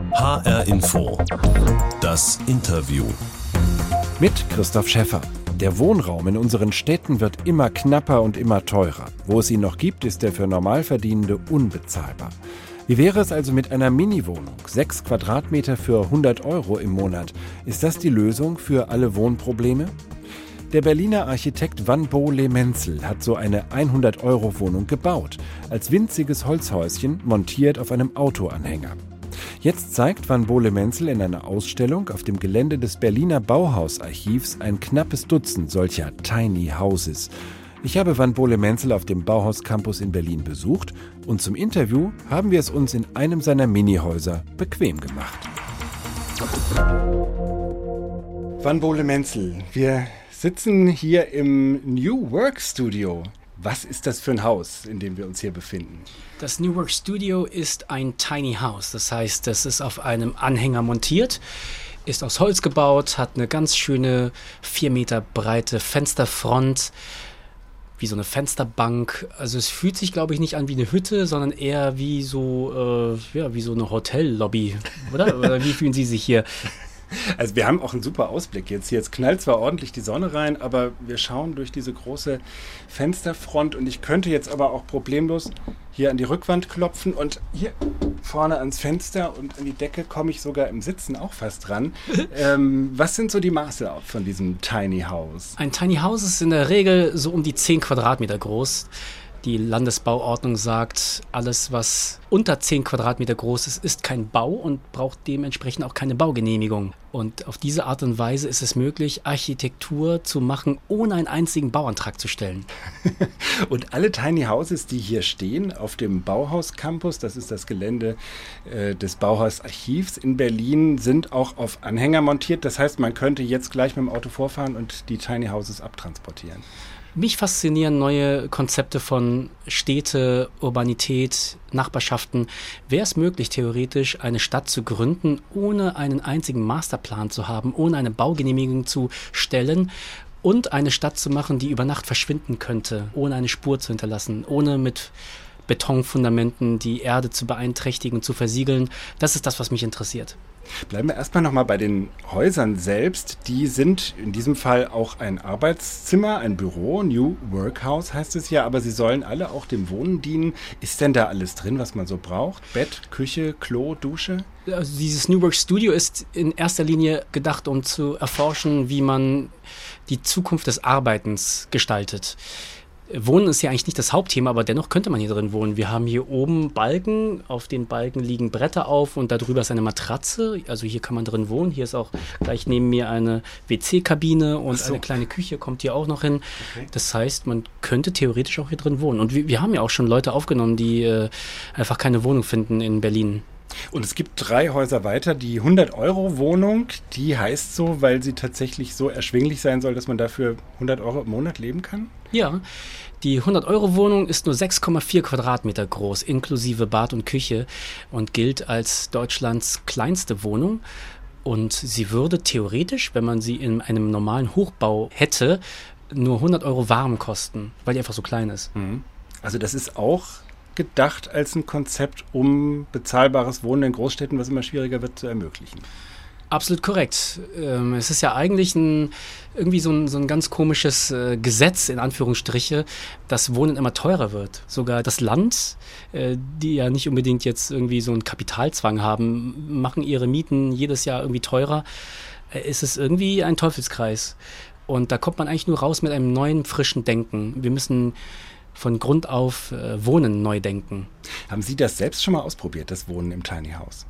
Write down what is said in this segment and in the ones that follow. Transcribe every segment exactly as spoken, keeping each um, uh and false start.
H R Info. Das Interview. Mit Christoph Schäffer. Der Wohnraum in unseren Städten wird immer knapper und immer teurer. Wo es ihn noch gibt, ist er für Normalverdienende unbezahlbar. Wie wäre es also mit einer Mini-Wohnung? Sechs Quadratmeter für hundert Euro im Monat. Ist das die Lösung für alle Wohnprobleme? Der Berliner Architekt Van Bole-Menzel hat so eine hundert-Euro-Wohnung gebaut. Als winziges Holzhäuschen montiert auf einem Autoanhänger. Jetzt zeigt Van Bole-Menzel in einer Ausstellung auf dem Gelände des Berliner Bauhausarchivs ein knappes Dutzend solcher Tiny Houses. Ich habe Van Bole-Menzel auf dem Bauhaus-Campus in Berlin besucht und zum Interview haben wir es uns in einem seiner Minihäuser bequem gemacht. Van Bole-Menzel, wir sitzen hier im New Work Studio. Was ist das für ein Haus, in dem wir uns hier befinden? Das New Work Studio ist ein Tiny House. Das heißt, das ist auf einem Anhänger montiert, ist aus Holz gebaut, hat eine ganz schöne vier Meter breite Fensterfront, wie so eine Fensterbank. Also es fühlt sich, glaube ich, nicht an wie eine Hütte, sondern eher wie so, äh, ja, wie so eine Hotellobby, oder? Oder wie fühlen Sie sich hier? Also wir haben auch einen super Ausblick jetzt hier. Jetzt knallt zwar ordentlich die Sonne rein, aber wir schauen durch diese große Fensterfront und ich könnte jetzt aber auch problemlos hier an die Rückwand klopfen und hier vorne ans Fenster und an die Decke komme ich sogar im Sitzen auch fast dran. ähm, was sind so die Maße von diesem Tiny House? Ein Tiny House ist in der Regel so um die zehn Quadratmeter groß. Die Landesbauordnung sagt, alles, was unter zehn Quadratmeter groß ist, ist kein Bau und braucht dementsprechend auch keine Baugenehmigung. Und auf diese Art und Weise ist es möglich, Architektur zu machen, ohne einen einzigen Bauantrag zu stellen. Und alle Tiny Houses, die hier stehen auf dem Bauhaus-Campus, das ist das Gelände äh, des Bauhausarchivs in Berlin, sind auch auf Anhänger montiert. Das heißt, man könnte jetzt gleich mit dem Auto vorfahren und die Tiny Houses abtransportieren. Mich faszinieren neue Konzepte von Städte, Urbanität, Nachbarschaften. Wäre es möglich, theoretisch eine Stadt zu gründen, ohne einen einzigen Masterplan zu haben, ohne eine Baugenehmigung zu stellen und eine Stadt zu machen, die über Nacht verschwinden könnte, ohne eine Spur zu hinterlassen, ohne mit Betonfundamenten die Erde zu beeinträchtigen, zu versiegeln? Das ist das, was mich interessiert. Bleiben wir erstmal nochmal bei den Häusern selbst. Die sind in diesem Fall auch ein Arbeitszimmer, ein Büro, New Work House heißt es ja, aber sie sollen alle auch dem Wohnen dienen. Ist denn da alles drin, was man so braucht? Bett, Küche, Klo, Dusche? Also dieses New Work Studio ist in erster Linie gedacht, um zu erforschen, wie man die Zukunft des Arbeitens gestaltet. Wohnen ist ja eigentlich nicht das Hauptthema, aber dennoch könnte man hier drin wohnen. Wir haben hier oben Balken, auf den Balken liegen Bretter auf und darüber ist eine Matratze. Also hier kann man drin wohnen. Hier ist auch gleich neben mir eine W C-Kabine und so. Eine kleine Küche kommt hier auch noch hin. Okay. Das heißt, man könnte theoretisch auch hier drin wohnen. Und wir, wir haben ja auch schon Leute aufgenommen, die äh, einfach keine Wohnung finden in Berlin. Und es gibt drei Häuser weiter. Die hundert-Euro-Wohnung, die heißt so, weil sie tatsächlich so erschwinglich sein soll, dass man dafür hundert Euro im Monat leben kann? Ja, die hundert-Euro-Wohnung ist nur sechs Komma vier Quadratmeter groß, inklusive Bad und Küche und gilt als Deutschlands kleinste Wohnung. Und sie würde theoretisch, wenn man sie in einem normalen Hochbau hätte, nur hundert Euro warm kosten, weil die einfach so klein ist. Also das ist auch gedacht als ein Konzept, um bezahlbares Wohnen in Großstädten, was immer schwieriger wird, zu ermöglichen. Absolut korrekt. Ähm, es ist ja eigentlich ein, irgendwie so ein, so ein ganz komisches äh, Gesetz, in Anführungsstriche, dass Wohnen immer teurer wird. Sogar das Land, äh, die ja nicht unbedingt jetzt irgendwie so einen Kapitalzwang haben, machen ihre Mieten jedes Jahr irgendwie teurer. Äh, es ist irgendwie ein Teufelskreis. Und da kommt man eigentlich nur raus mit einem neuen, frischen Denken. Wir müssen von Grund auf äh, Wohnen neu denken. Haben Sie das selbst schon mal ausprobiert, das Wohnen im Tiny House?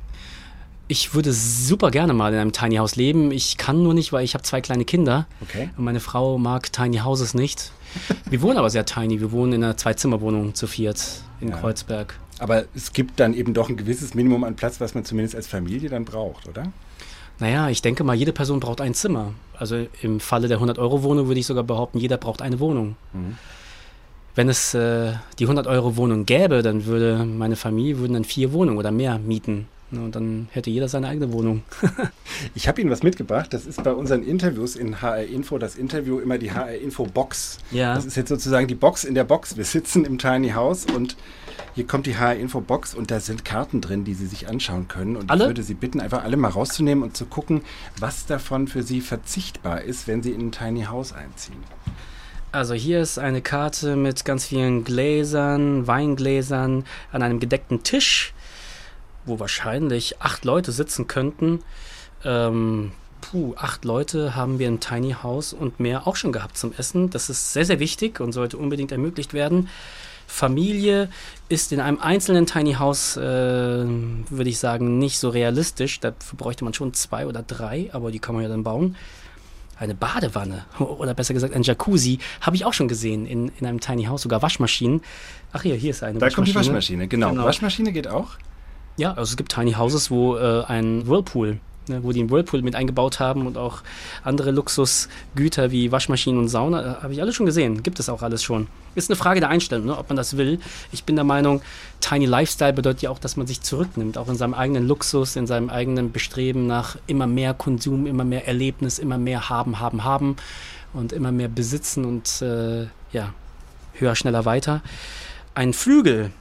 Ich würde super gerne mal in einem Tiny House leben. Ich kann nur nicht, weil ich habe zwei kleine Kinder. Okay. Und meine Frau mag Tiny Houses nicht. Wir wohnen aber sehr tiny. Wir wohnen in einer Zwei-Zimmer-Wohnung zu viert in ja. Kreuzberg. Aber es gibt dann eben doch ein gewisses Minimum an Platz, was man zumindest als Familie dann braucht, oder? Naja, ich denke mal, jede Person braucht ein Zimmer. Also im Falle der hundert-Euro-Wohnung würde ich sogar behaupten, jeder braucht eine Wohnung. Mhm. Wenn es äh, die hundert-Euro-Wohnung gäbe, dann würde meine Familie würden dann vier Wohnungen oder mehr mieten. Und dann hätte jeder seine eigene Wohnung. Ich habe Ihnen was mitgebracht. Das ist bei unseren Interviews in H R Info, das Interview immer die H R Info Box. Ja. Das ist jetzt sozusagen die Box in der Box. Wir sitzen im Tiny House und hier kommt die H R Info Box und da sind Karten drin, die Sie sich anschauen können. Und alle? Ich würde Sie bitten, einfach alle mal rauszunehmen und zu gucken, was davon für Sie verzichtbar ist, wenn Sie in ein Tiny House einziehen. Also hier ist eine Karte mit ganz vielen Gläsern, Weingläsern an einem gedeckten Tisch, wo wahrscheinlich acht Leute sitzen könnten. Ähm, puh, acht Leute haben wir im Tiny House und mehr auch schon gehabt zum Essen. Das ist sehr, sehr wichtig und sollte unbedingt ermöglicht werden. Familie ist in einem einzelnen Tiny House, äh, würde ich sagen, nicht so realistisch. Dafür bräuchte man schon zwei oder drei, aber die kann man ja dann bauen. Eine Badewanne oder besser gesagt ein Jacuzzi habe ich auch schon gesehen in, in einem Tiny House, sogar Waschmaschinen. Ach hier, hier ist eine da Waschmaschine. Da kommt die Waschmaschine, genau. genau. Waschmaschine geht auch? Ja, also es gibt Tiny Houses, wo äh, ein Whirlpool, ne, wo die einen Whirlpool mit eingebaut haben und auch andere Luxusgüter wie Waschmaschinen und Sauna, äh, habe ich alles schon gesehen. Gibt es auch alles schon. Ist eine Frage der Einstellung, ne, ob man das will. Ich bin der Meinung, Tiny Lifestyle bedeutet ja auch, dass man sich zurücknimmt, auch in seinem eigenen Luxus, in seinem eigenen Bestreben nach immer mehr Konsum, immer mehr Erlebnis, immer mehr haben, haben, haben und immer mehr besitzen und äh, ja, höher, schneller, weiter. Ein Flügel.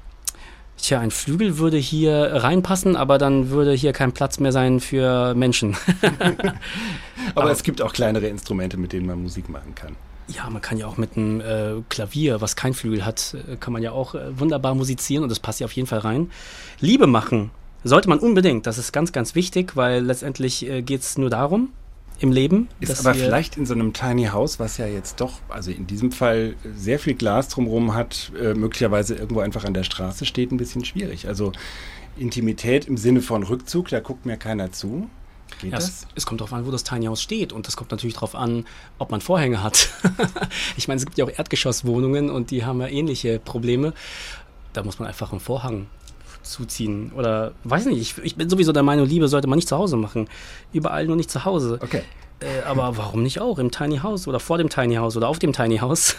Tja, ein Flügel würde hier reinpassen, aber dann würde hier kein Platz mehr sein für Menschen. aber, aber es gibt auch kleinere Instrumente, mit denen man Musik machen kann. Ja, man kann ja auch mit einem äh, Klavier, was kein Flügel hat, äh, kann man ja auch äh, wunderbar musizieren und das passt ja auf jeden Fall rein. Liebe machen sollte man unbedingt, das ist ganz, ganz wichtig, weil letztendlich äh, geht es nur darum, im Leben. Ist aber vielleicht in so einem Tiny House, was ja jetzt doch, also in diesem Fall sehr viel Glas drumherum hat, äh, möglicherweise irgendwo einfach an der Straße steht, ein bisschen schwierig. Also Intimität im Sinne von Rückzug, da guckt mir keiner zu. Geht ja, das? Es, es kommt darauf an, wo das Tiny House steht und das kommt natürlich darauf an, ob man Vorhänge hat. Ich meine, es gibt ja auch Erdgeschosswohnungen und die haben ja ähnliche Probleme. Da muss man einfach einen Vorhang zuziehen oder weiß nicht, ich, ich bin sowieso der Meinung, Liebe sollte man nicht zu Hause machen. Überall nur nicht zu Hause. Okay. Äh, aber warum nicht auch im Tiny House oder vor dem Tiny House oder auf dem Tiny House?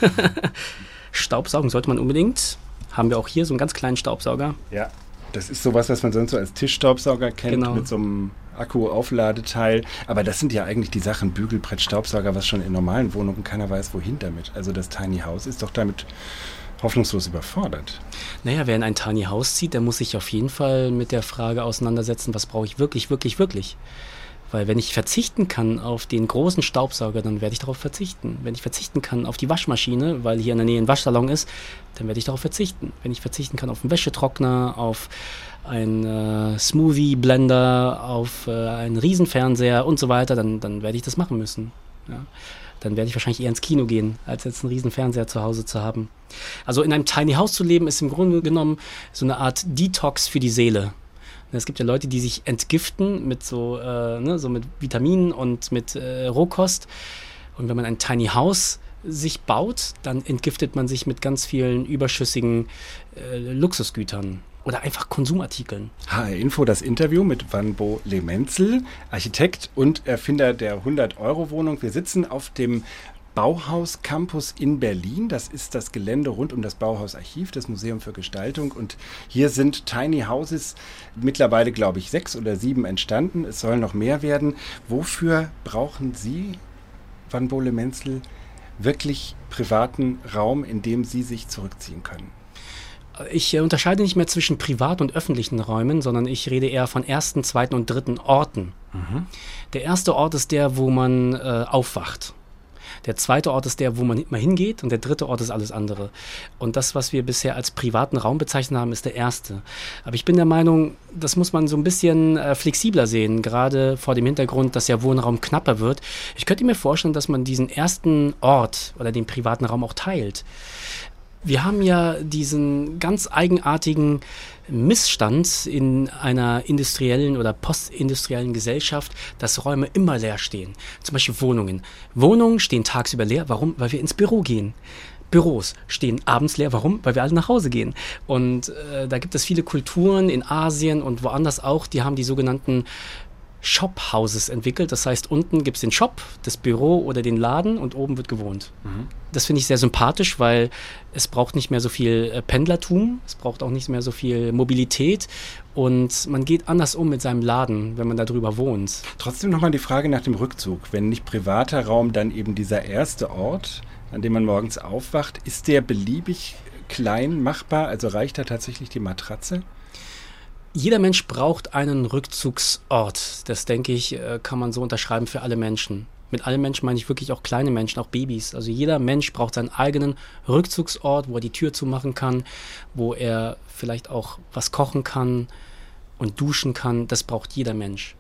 Staubsaugen sollte man unbedingt. Haben wir auch hier so einen ganz kleinen Staubsauger. Ja, das ist sowas, was man sonst so als Tischstaubsauger kennt, genau. Mit so einem Akku-Aufladeteil. Aber das sind ja eigentlich die Sachen, Bügelbrett, Staubsauger, was schon in normalen Wohnungen keiner weiß, wohin damit. Also das Tiny House ist doch damit hoffnungslos überfordert. Naja, wer in ein Tiny House zieht, der muss sich auf jeden Fall mit der Frage auseinandersetzen, was brauche ich wirklich, wirklich, wirklich? Weil wenn ich verzichten kann auf den großen Staubsauger, dann werde ich darauf verzichten. Wenn ich verzichten kann auf die Waschmaschine, weil hier in der Nähe ein Waschsalon ist, dann werde ich darauf verzichten. Wenn ich verzichten kann auf einen Wäschetrockner, auf einen äh, Smoothie-Blender, auf äh, einen Riesenfernseher und so weiter, dann, dann werde ich das machen müssen. Ja. Dann werde ich wahrscheinlich eher ins Kino gehen, als jetzt einen riesen Fernseher zu Hause zu haben. Also in einem Tiny House zu leben, ist im Grunde genommen so eine Art Detox für die Seele. Es gibt ja Leute, die sich entgiften mit so, äh, ne, so mit Vitaminen und mit äh, Rohkost. Und wenn man ein Tiny House sich baut, dann entgiftet man sich mit ganz vielen überschüssigen äh, Luxusgütern. Oder einfach Konsumartikeln. H R Info, das Interview mit Vanbo Lemenzel, Architekt und Erfinder der hundert-Euro-Wohnung. Wir sitzen auf dem Bauhaus Campus in Berlin. Das ist das Gelände rund um das Bauhaus-Archiv, das Museum für Gestaltung. Und hier sind Tiny Houses mittlerweile, glaube ich, sechs oder sieben entstanden. Es sollen noch mehr werden. Wofür brauchen Sie, Vanbo Lemenzel, wirklich privaten Raum, in dem Sie sich zurückziehen können? Ich äh, unterscheide nicht mehr zwischen privat und öffentlichen Räumen, sondern ich rede eher von ersten, zweiten und dritten Orten. Mhm. Der erste Ort ist der, wo man äh, aufwacht. Der zweite Ort ist der, wo man mal hingeht, und der dritte Ort ist alles andere. Und das, was wir bisher als privaten Raum bezeichnet haben, ist der erste. Aber ich bin der Meinung, das muss man so ein bisschen äh, flexibler sehen, gerade vor dem Hintergrund, dass ja Wohnraum knapper wird. Ich könnte mir vorstellen, dass man diesen ersten Ort oder den privaten Raum auch teilt. Wir haben ja diesen ganz eigenartigen Missstand in einer industriellen oder postindustriellen Gesellschaft, dass Räume immer leer stehen. Zum Beispiel Wohnungen. Wohnungen stehen tagsüber leer. Warum? Weil wir ins Büro gehen. Büros stehen abends leer. Warum? Weil wir alle nach Hause gehen. Und äh, da gibt es viele Kulturen in Asien und woanders auch, die haben die sogenannten Shop-Houses entwickelt. Das heißt, unten gibt es den Shop, das Büro oder den Laden und oben wird gewohnt. Mhm. Das finde ich sehr sympathisch, weil es braucht nicht mehr so viel äh, Pendlertum, es braucht auch nicht mehr so viel Mobilität und man geht anders um mit seinem Laden, wenn man da drüber wohnt. Trotzdem nochmal die Frage nach dem Rückzug. Wenn nicht privater Raum, dann eben dieser erste Ort, an dem man morgens aufwacht, ist der beliebig klein machbar? Also reicht da tatsächlich die Matratze? Jeder Mensch braucht einen Rückzugsort. Das, denke ich, kann man so unterschreiben für alle Menschen. Mit allen Menschen meine ich wirklich auch kleine Menschen, auch Babys. Also jeder Mensch braucht seinen eigenen Rückzugsort, wo er die Tür zumachen kann, wo er vielleicht auch was kochen kann und duschen kann. Das braucht jeder Mensch.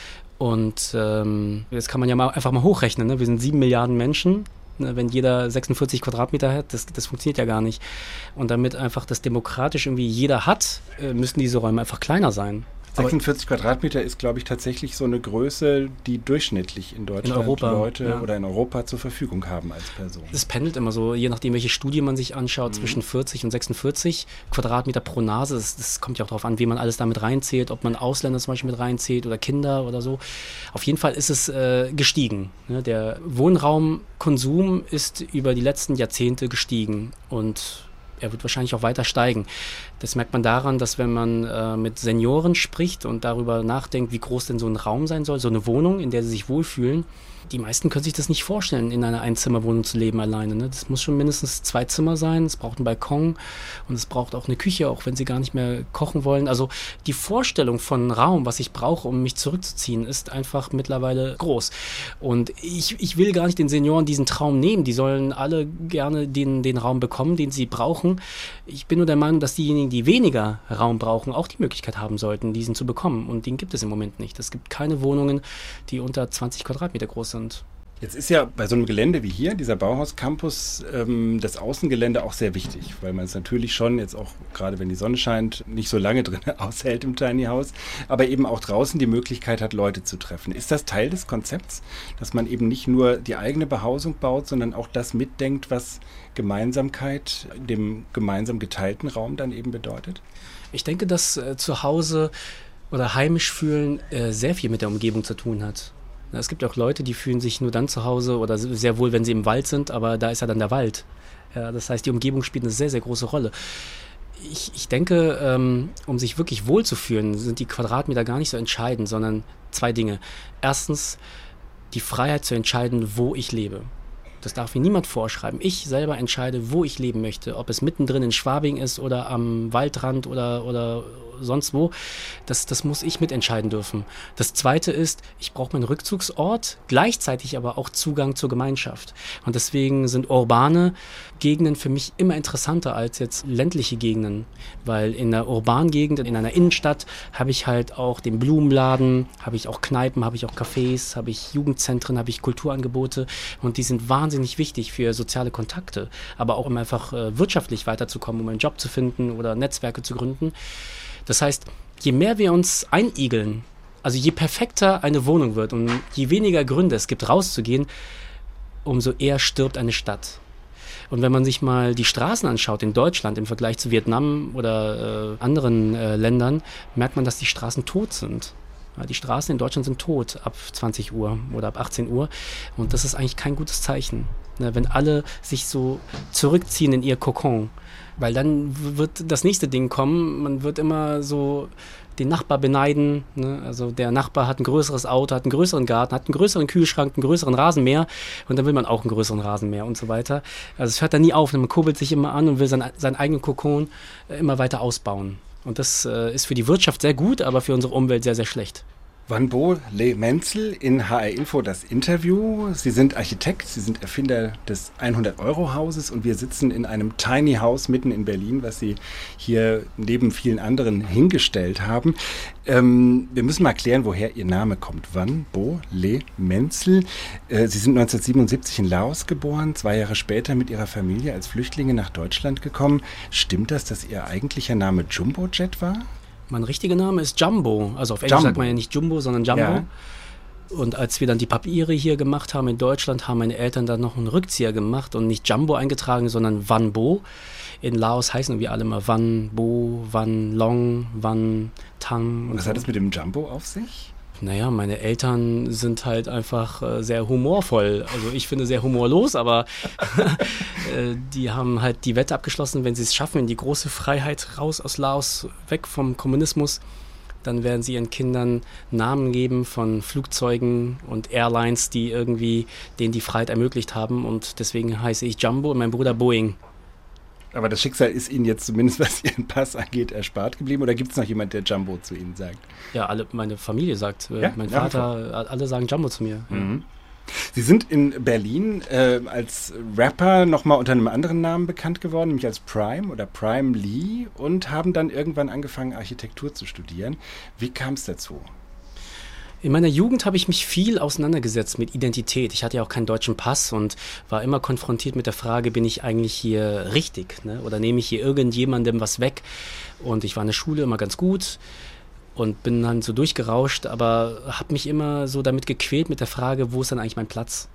Und ähm, jetzt kann man ja mal einfach mal hochrechnen. Ne? Wir sind sieben Milliarden Menschen. Wenn jeder sechsundvierzig Quadratmeter hat, das, das funktioniert ja gar nicht. Und damit einfach das demokratisch irgendwie jeder hat, müssen diese Räume einfach kleiner sein. sechsundvierzig Quadratmeter ist, glaube ich, tatsächlich so eine Größe, die durchschnittlich in Deutschland in Europa, Leute ja. oder in Europa zur Verfügung haben als Person. Es pendelt immer so, je nachdem, welche Studie man sich anschaut, mhm. zwischen vierzig und sechsundvierzig Quadratmeter pro Nase. Das, das kommt ja auch darauf an, wie man alles damit reinzählt, ob man Ausländer zum Beispiel mit reinzählt oder Kinder oder so. Auf jeden Fall ist es äh, gestiegen. Ne? Der Wohnraumkonsum ist über die letzten Jahrzehnte gestiegen und er wird wahrscheinlich auch weiter steigen. Das merkt man daran, dass wenn man äh, mit Senioren spricht und darüber nachdenkt, wie groß denn so ein Raum sein soll, so eine Wohnung, in der sie sich wohlfühlen, die meisten können sich das nicht vorstellen, in einer Einzimmerwohnung zu leben alleine. Ne? Das muss schon mindestens zwei Zimmer sein, es braucht einen Balkon und es braucht auch eine Küche, auch wenn sie gar nicht mehr kochen wollen. Also die Vorstellung von Raum, was ich brauche, um mich zurückzuziehen, ist einfach mittlerweile groß. Und ich, ich will gar nicht den Senioren diesen Traum nehmen, die sollen alle gerne den, den Raum bekommen, den sie brauchen. Ich bin nur der Meinung, dass diejenigen, die weniger Raum brauchen, auch die Möglichkeit haben sollten, diesen zu bekommen. Und den gibt es im Moment nicht. Es gibt keine Wohnungen, die unter zwanzig Quadratmeter groß sind. Jetzt ist ja bei so einem Gelände wie hier, dieser Bauhaus-Campus, ähm, das Außengelände auch sehr wichtig, weil man es natürlich schon jetzt auch, gerade wenn die Sonne scheint, nicht so lange drin aushält im Tiny House, aber eben auch draußen die Möglichkeit hat, Leute zu treffen. Ist das Teil des Konzepts, dass man eben nicht nur die eigene Behausung baut, sondern auch das mitdenkt, was Gemeinsamkeit, dem gemeinsam geteilten Raum dann eben bedeutet? Ich denke, dass äh, zu Hause oder heimisch fühlen äh, sehr viel mit der Umgebung zu tun hat. Es gibt auch Leute, die fühlen sich nur dann zu Hause oder sehr wohl, wenn sie im Wald sind, aber da ist ja dann der Wald. Ja, das heißt, die Umgebung spielt eine sehr, sehr große Rolle. Ich, ich denke, ähm, um sich wirklich wohlzufühlen, sind die Quadratmeter gar nicht so entscheidend, sondern zwei Dinge. Erstens, die Freiheit zu entscheiden, wo ich lebe. Das darf mir niemand vorschreiben. Ich selber entscheide, wo ich leben möchte. Ob es mittendrin in Schwabing ist oder am Waldrand oder, oder sonst wo. Das, das muss ich mitentscheiden dürfen. Das Zweite ist, ich brauche meinen Rückzugsort, gleichzeitig aber auch Zugang zur Gemeinschaft. Und deswegen sind urbane Gegenden für mich immer interessanter als jetzt ländliche Gegenden. Weil in der urbanen Gegend, in einer Innenstadt, habe ich halt auch den Blumenladen, habe ich auch Kneipen, habe ich auch Cafés, habe ich Jugendzentren, habe ich Kulturangebote. Und die sind wahnsinnig wichtig für soziale Kontakte, aber auch um einfach äh, wirtschaftlich weiterzukommen, um einen Job zu finden oder Netzwerke zu gründen. Das heißt, je mehr wir uns einigeln, also je perfekter eine Wohnung wird und je weniger Gründe es gibt, rauszugehen, umso eher stirbt eine Stadt. Und wenn man sich mal die Straßen anschaut in Deutschland im Vergleich zu Vietnam oder äh, anderen äh, Ländern, merkt man, dass die Straßen tot sind. Ja, die Straßen in Deutschland sind tot ab zwanzig Uhr oder ab achtzehn Uhr und das ist eigentlich kein gutes Zeichen, ne, wenn alle sich so zurückziehen in ihr Kokon. Weil dann wird das nächste Ding kommen, man wird immer so den Nachbar beneiden, ne? Also der Nachbar hat ein größeres Auto, hat einen größeren Garten, hat einen größeren Kühlschrank, einen größeren Rasenmäher und dann will man auch einen größeren Rasenmäher und so weiter. Also es hört dann nie auf, man kurbelt sich immer an und will sein, seinen eigenen Kokon immer weiter ausbauen. Und das äh, ist für die Wirtschaft sehr gut, aber für unsere Umwelt sehr, sehr schlecht. Vanbo Le Menzel in H R Info das Interview. Sie sind Architekt, Sie sind Erfinder des hundert-Euro-Hauses und wir sitzen in einem Tiny House mitten in Berlin, was Sie hier neben vielen anderen hingestellt haben. Ähm, wir müssen mal klären, woher Ihr Name kommt. Vanbo Le Menzel. Äh, Sie sind neunzehnhundertsiebenundsiebzig in Laos geboren, zwei Jahre später mit Ihrer Familie als Flüchtlinge nach Deutschland gekommen. Stimmt das, dass Ihr eigentlicher Name Jumbo Jet war? Mein richtiger Name ist Jumbo. Also auf Englisch Jumbo. Sagt man ja nicht Jumbo, sondern Jumbo. Ja. Und als wir dann die Papiere hier gemacht haben in Deutschland, haben meine Eltern dann noch einen Rückzieher gemacht und nicht Jumbo eingetragen, sondern Vanbo. In Laos heißen wir alle mal Van Bo, Van Long, Van Tang. Und was so. Hat es mit dem Jumbo auf sich? Naja, meine Eltern sind halt einfach äh, sehr humorvoll. Also ich finde sehr humorlos, aber äh, die haben halt die Wette abgeschlossen, wenn sie es schaffen, in die große Freiheit raus aus Laos, weg vom Kommunismus, dann werden sie ihren Kindern Namen geben von Flugzeugen und Airlines, die irgendwie denen die Freiheit ermöglicht haben. Und deswegen heiße ich Jumbo und mein Bruder Boeing. Aber das Schicksal ist Ihnen jetzt zumindest, was Ihren Pass angeht, erspart geblieben? Oder gibt es noch jemand, der Jumbo zu Ihnen sagt? Ja, alle, meine Familie sagt, äh, ja? mein ja, Vater, alle sagen Jumbo zu mir. Mhm. Sie sind in Berlin äh, als Rapper nochmal unter einem anderen Namen bekannt geworden, nämlich als Prime oder Prime Lee, und haben dann irgendwann angefangen, Architektur zu studieren. Wie kam es dazu? In meiner Jugend habe ich mich viel auseinandergesetzt mit Identität. Ich hatte ja auch keinen deutschen Pass und war immer konfrontiert mit der Frage, bin ich eigentlich hier richtig, ne? Oder nehme ich hier irgendjemandem was weg? Und ich war in der Schule immer ganz gut und bin dann so durchgerauscht, aber habe mich immer so damit gequält mit der Frage, wo ist dann eigentlich mein Platz?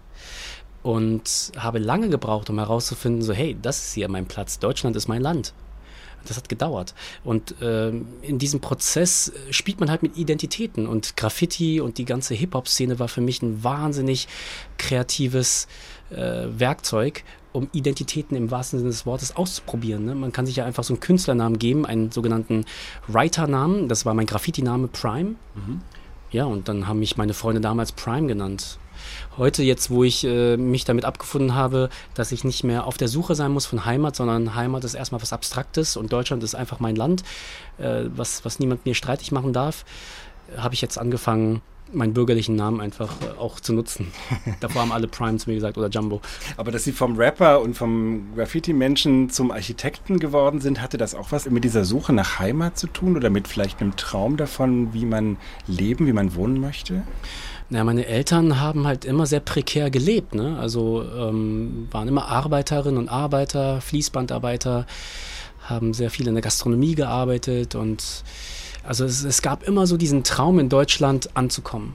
Und habe lange gebraucht, um herauszufinden, so hey, das ist hier mein Platz, Deutschland ist mein Land. Das hat gedauert. Und äh, in diesem Prozess spielt man halt mit Identitäten. Und Graffiti und die ganze Hip-Hop-Szene war für mich ein wahnsinnig kreatives äh, Werkzeug, um Identitäten im wahrsten Sinne des Wortes auszuprobieren. Ne? Man kann sich ja einfach so einen Künstlernamen geben, einen sogenannten Writer-Namen. Das war mein Graffiti-Name Prime. Mhm. Ja, und dann haben mich meine Freunde damals Prime genannt. Heute, jetzt wo ich äh, mich damit abgefunden habe, dass ich nicht mehr auf der Suche sein muss von Heimat, sondern Heimat ist erstmal was Abstraktes und Deutschland ist einfach mein Land, äh, was, was niemand mir streitig machen darf, habe ich jetzt angefangen, meinen bürgerlichen Namen einfach äh, auch zu nutzen. Davor haben alle Prime zu mir gesagt oder Jumbo. Aber dass Sie vom Rapper und vom Graffiti-Menschen zum Architekten geworden sind, hatte das auch was mit dieser Suche nach Heimat zu tun oder mit vielleicht einem Traum davon, wie man leben, wie man wohnen möchte? Ja, meine Eltern haben halt immer sehr prekär gelebt, ne? Also ähm, waren immer Arbeiterinnen und Arbeiter, Fließbandarbeiter, haben sehr viel in der Gastronomie gearbeitet und also es, es gab immer so diesen Traum, in Deutschland anzukommen.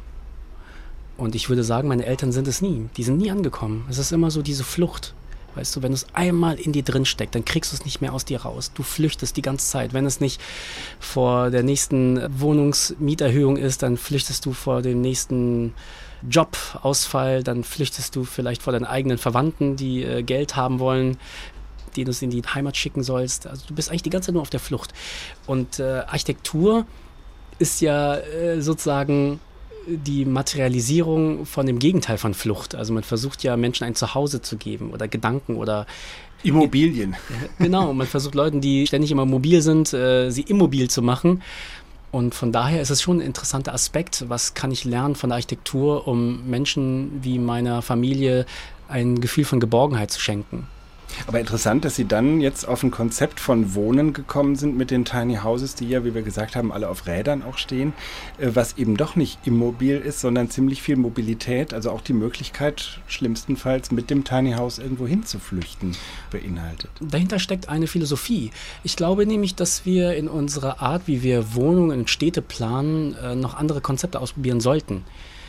Und ich würde sagen, meine Eltern sind es nie. Die sind nie angekommen. Es ist immer so diese Flucht. Weißt du, wenn es einmal in dir drin steckt, dann kriegst du es nicht mehr aus dir raus. Du flüchtest die ganze Zeit. Wenn es nicht vor der nächsten Wohnungsmieterhöhung ist, dann flüchtest du vor dem nächsten Jobausfall, dann flüchtest du vielleicht vor deinen eigenen Verwandten, die äh, Geld haben wollen, die du in die Heimat schicken sollst. Also du bist eigentlich die ganze Zeit nur auf der Flucht. Und äh, Architektur ist ja äh, sozusagen die Materialisierung von dem Gegenteil von Flucht. Also man versucht ja Menschen ein Zuhause zu geben oder Gedanken oder Immobilien. Genau, man versucht Leuten, die ständig immer mobil sind, äh, sie immobil zu machen. Und von daher ist es schon ein interessanter Aspekt. Was kann ich lernen von der Architektur, um Menschen wie meiner Familie ein Gefühl von Geborgenheit zu schenken? Aber interessant, dass Sie dann jetzt auf ein Konzept von Wohnen gekommen sind mit den Tiny Houses, die ja, wie wir gesagt haben, alle auf Rädern auch stehen, was eben doch nicht immobil ist, sondern ziemlich viel Mobilität, also auch die Möglichkeit, schlimmstenfalls mit dem Tiny House irgendwo hinzuflüchten, beinhaltet. Dahinter steckt eine Philosophie. Ich glaube nämlich, dass wir in unserer Art, wie wir Wohnungen und Städte planen, noch andere Konzepte ausprobieren sollten.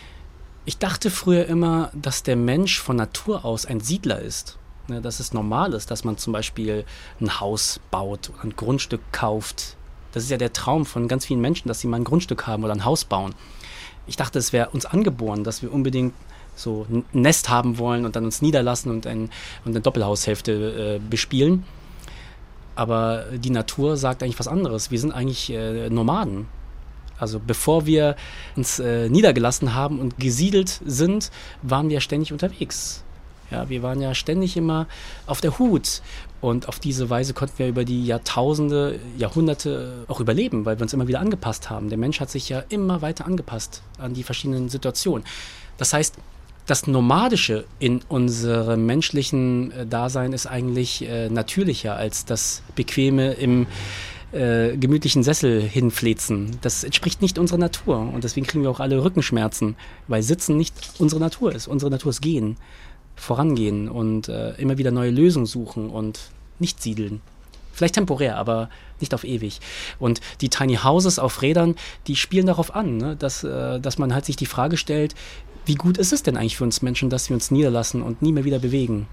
Ich dachte früher immer, dass der Mensch von Natur aus ein Siedler ist. Dass es normal ist, dass man zum Beispiel ein Haus baut oder ein Grundstück kauft. Das ist ja der Traum von ganz vielen Menschen, dass sie mal ein Grundstück haben oder ein Haus bauen. Ich dachte, es wäre uns angeboren, dass wir unbedingt so ein Nest haben wollen und dann uns niederlassen und, ein, und eine Doppelhaushälfte äh, bespielen. Aber die Natur sagt eigentlich was anderes. Wir sind eigentlich äh, Nomaden. Also bevor wir uns äh, niedergelassen haben und gesiedelt sind, waren wir ständig unterwegs. Ja, wir waren ja ständig immer auf der Hut und auf diese Weise konnten wir über die Jahrtausende, Jahrhunderte auch überleben, weil wir uns immer wieder angepasst haben. Der Mensch hat sich ja immer weiter angepasst an die verschiedenen Situationen. Das heißt, das Nomadische in unserem menschlichen Dasein ist eigentlich äh, natürlicher als das Bequeme im äh, gemütlichen Sessel hinflezen. Das entspricht nicht unserer Natur und deswegen kriegen wir auch alle Rückenschmerzen, weil Sitzen nicht unsere Natur ist. Unsere Natur ist Gehen. Vorangehen und äh, immer wieder neue Lösungen suchen und nicht siedeln. Vielleicht temporär, aber nicht auf ewig. Und die Tiny Houses auf Rädern, die spielen darauf an, ne? dass, äh, dass man halt sich die Frage stellt, wie gut ist es denn eigentlich für uns Menschen, dass wir uns niederlassen und nie mehr wieder bewegen?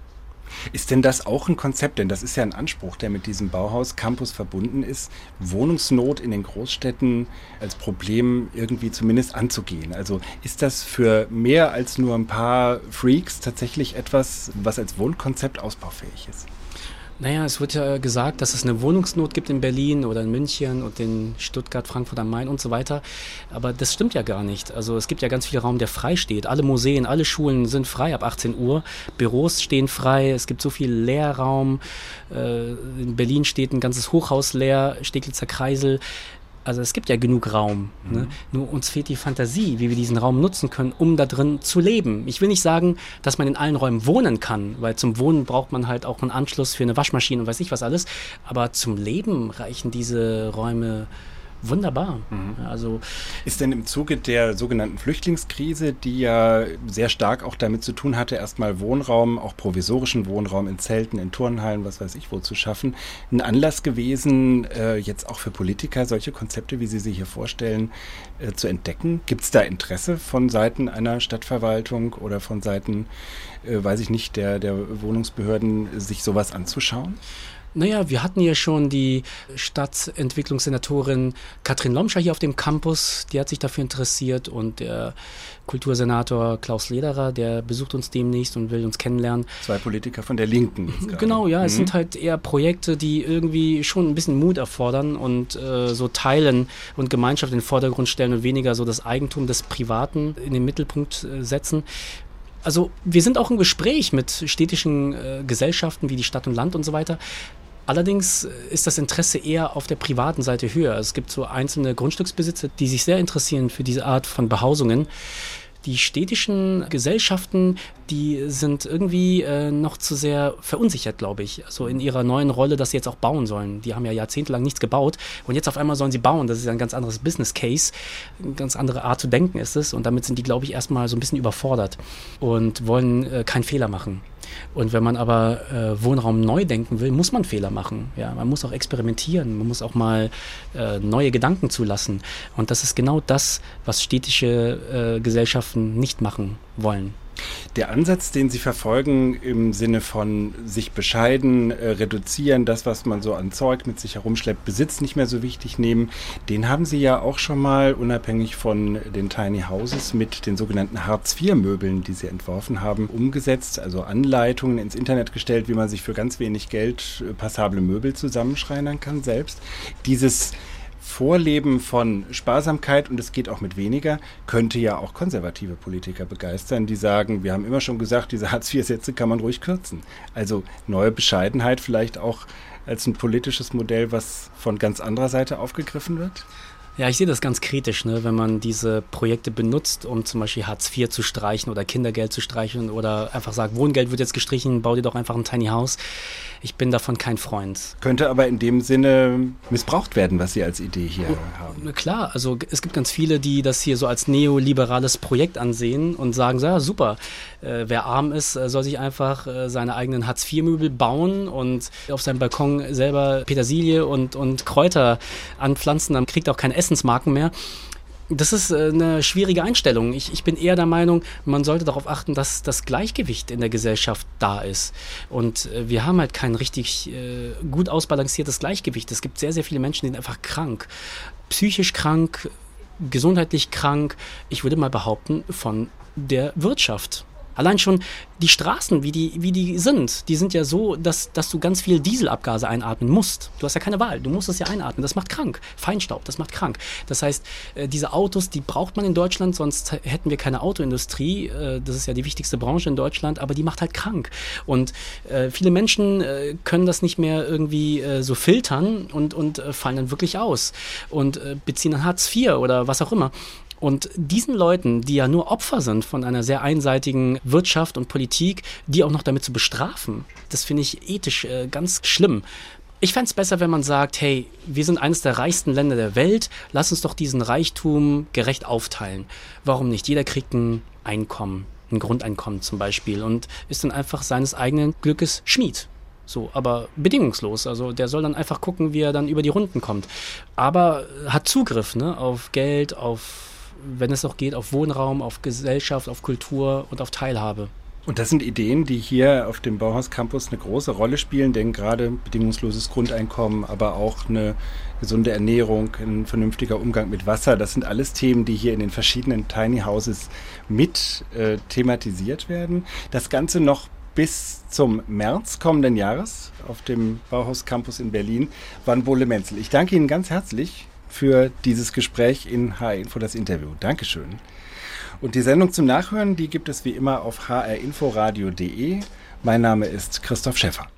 Ist denn das auch ein Konzept, denn das ist ja ein Anspruch, der mit diesem Bauhaus-Campus verbunden ist, Wohnungsnot in den Großstädten als Problem irgendwie zumindest anzugehen? Also ist das für mehr als nur ein paar Freaks tatsächlich etwas, was als Wohnkonzept ausbaufähig ist? Naja, es wird ja gesagt, dass es eine Wohnungsnot gibt in Berlin oder in München und in Stuttgart, Frankfurt am Main und so weiter. Aber das stimmt ja gar nicht. Also es gibt ja ganz viel Raum, der frei steht. Alle Museen, alle Schulen sind frei ab achtzehn Uhr. Büros stehen frei. Es gibt so viel Leerraum. Äh, in Berlin steht ein ganzes Hochhaus leer, Steglitzer Kreisel. Also es gibt ja genug Raum. Mhm. Ne? Nur uns fehlt die Fantasie, wie wir diesen Raum nutzen können, um da drin zu leben. Ich will nicht sagen, dass man in allen Räumen wohnen kann, weil zum Wohnen braucht man halt auch einen Anschluss für eine Waschmaschine und weiß ich was alles. Aber zum Leben reichen diese Räume wunderbar. Mhm. Also ist denn im Zuge der sogenannten Flüchtlingskrise, die ja sehr stark auch damit zu tun hatte, erstmal Wohnraum, auch provisorischen Wohnraum in Zelten, in Turnhallen, was weiß ich wo zu schaffen, ein Anlass gewesen, äh, jetzt auch für Politiker solche Konzepte, wie Sie sie hier vorstellen, äh, zu entdecken? Gibt es da Interesse von Seiten einer Stadtverwaltung oder von Seiten, äh, weiß ich nicht, der, der Wohnungsbehörden, sich sowas anzuschauen? Naja, wir hatten ja schon die Stadtentwicklungssenatorin Katrin Lomscher hier auf dem Campus, die hat sich dafür interessiert, und der Kultursenator Klaus Lederer, der besucht uns demnächst und will uns kennenlernen. Zwei Politiker von der Linken. Genau, ja, mhm. es sind halt eher Projekte, die irgendwie schon ein bisschen Mut erfordern und äh, so Teilen und Gemeinschaft in den Vordergrund stellen und weniger so das Eigentum des Privaten in den Mittelpunkt äh, setzen. Also wir sind auch im Gespräch mit städtischen äh, Gesellschaften wie die Stadt und Land und so weiter. Allerdings ist das Interesse eher auf der privaten Seite höher. Es gibt so einzelne Grundstücksbesitzer, die sich sehr interessieren für diese Art von Behausungen. Die städtischen Gesellschaften, die sind irgendwie äh, noch zu sehr verunsichert, glaube ich. Also in ihrer neuen Rolle, dass sie jetzt auch bauen sollen. Die haben ja jahrzehntelang nichts gebaut und jetzt auf einmal sollen sie bauen. Das ist ja ein ganz anderes Business Case. Eine ganz andere Art zu denken ist es. Und damit sind die, glaube ich, erstmal so ein bisschen überfordert und wollen äh, keinen Fehler machen. Und wenn man aber äh, Wohnraum neu denken will, muss man Fehler machen. Ja, man muss auch experimentieren, man muss auch mal äh, neue Gedanken zulassen. Und das ist genau das, was städtische äh, Gesellschaften nicht machen wollen. Der Ansatz, den Sie verfolgen im Sinne von sich bescheiden, äh, reduzieren, das, was man so an Zeug mit sich herumschleppt, Besitz nicht mehr so wichtig nehmen, den haben Sie ja auch schon mal unabhängig von den Tiny Houses mit den sogenannten Hartz vier Möbeln, die Sie entworfen haben, umgesetzt, also Anleitungen ins Internet gestellt, wie man sich für ganz wenig Geld äh, passable Möbel zusammenschreinern kann selbst. Dieses Vorleben von Sparsamkeit, und es geht auch mit weniger, könnte ja auch konservative Politiker begeistern, die sagen, wir haben immer schon gesagt, diese Hartz vier Sätze kann man ruhig kürzen. Also neue Bescheidenheit vielleicht auch als ein politisches Modell, was von ganz anderer Seite aufgegriffen wird? Ja, ich sehe das ganz kritisch, ne, wenn man diese Projekte benutzt, um zum Beispiel Hartz vier zu streichen oder Kindergeld zu streichen oder einfach sagt, Wohngeld wird jetzt gestrichen, bau dir doch einfach ein Tiny House. Ich bin davon kein Freund. Könnte aber in dem Sinne missbraucht werden, was Sie als Idee hier haben. Klar, also es gibt ganz viele, die das hier so als neoliberales Projekt ansehen und sagen, so, ja super, äh, wer arm ist, soll sich einfach äh, seine eigenen Hartz vier Möbel bauen und auf seinem Balkon selber Petersilie und, und Kräuter anpflanzen, dann kriegt er auch keine Essensmarken mehr. Das ist äh, eine schwierige Einstellung. Ich, ich bin eher der Meinung, man sollte darauf achten, dass das Gleichgewicht in der Gesellschaft da ist. Und äh, wir haben halt kein richtig äh, gut ausbalanciertes Gleichgewicht. Es gibt sehr, sehr viele Menschen, die sind einfach krank. Psychisch krank, gesundheitlich krank. Ich würde mal behaupten, von der Wirtschaft. Allein schon die Straßen, wie die, wie die sind, die sind ja so, dass, dass du ganz viel Dieselabgase einatmen musst. Du hast ja keine Wahl, du musst es ja einatmen. Das macht krank. Feinstaub, das macht krank. Das heißt, äh, diese Autos, die braucht man in Deutschland, sonst hätten wir keine Autoindustrie. Äh, das ist ja die wichtigste Branche in Deutschland, aber die macht halt krank. Und äh, viele Menschen äh, können das nicht mehr irgendwie äh, so filtern und, und äh, fallen dann wirklich aus und äh, beziehen dann Hartz vier oder was auch immer. Und diesen Leuten, die ja nur Opfer sind von einer sehr einseitigen Wirtschaft und Politik, die auch noch damit zu bestrafen, das finde ich ethisch äh, ganz schlimm. Ich fände es besser, wenn man sagt, hey, wir sind eines der reichsten Länder der Welt, lass uns doch diesen Reichtum gerecht aufteilen. Warum nicht? Jeder kriegt ein Einkommen, ein Grundeinkommen zum Beispiel, und ist dann einfach seines eigenen Glückes Schmied. So, aber bedingungslos. Also der soll dann einfach gucken, wie er dann über die Runden kommt. Aber hat Zugriff, ne, auf Geld, auf, wenn es auch geht, auf Wohnraum, auf Gesellschaft, auf Kultur und auf Teilhabe. Und das sind Ideen, die hier auf dem Bauhaus Campus eine große Rolle spielen, denn gerade bedingungsloses Grundeinkommen, aber auch eine gesunde Ernährung, ein vernünftiger Umgang mit Wasser, das sind alles Themen, die hier in den verschiedenen Tiny Houses mit äh, thematisiert werden. Das Ganze noch bis zum März kommenden Jahres auf dem Bauhaus Campus in Berlin. Van Bole-Menzel, ich danke Ihnen ganz herzlich für dieses Gespräch in H R Info, das Interview. Dankeschön. Und die Sendung zum Nachhören, die gibt es wie immer auf h r inforadio punkt d e. Mein Name ist Christoph Schäffer.